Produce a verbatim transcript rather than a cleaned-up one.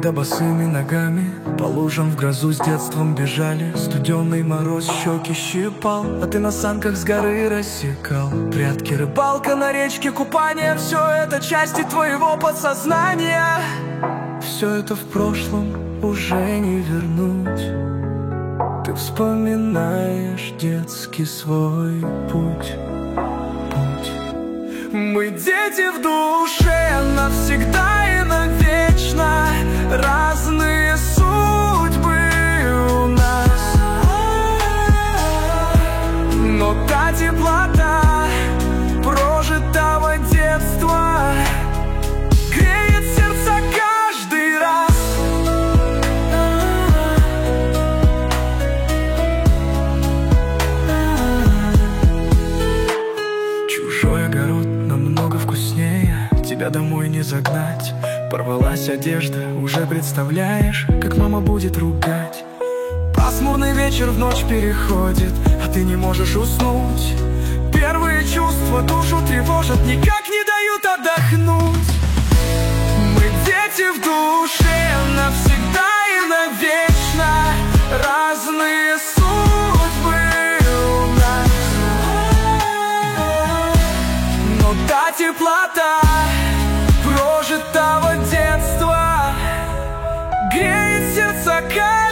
когда босыми ногами по лужам в грозу с детством бежали. Студеный мороз щеки щипал, а ты на санках с горы рассекал. Прятки, рыбалка на речке, купание — все это части твоего подсознания. Все это в прошлом уже не вернуть. Ты вспоминаешь детский свой путь. Мы дети в душе навсегда и навечно. Разные судьбы у нас, но та теплота прожитого детства греет сердце каждый раз. Чужой огород намного вкуснее, тебя домой не загнать. Порвалась одежда, уже представляешь, как мама будет ругать. Пасмурный вечер в ночь переходит, а ты не можешь уснуть. Первые чувства душу тревожат, никак не дают отдохнуть. Мы дети в душе навсегда и навечно. Разные судьбы у нас, но та теплота прожитого детства греет сердца.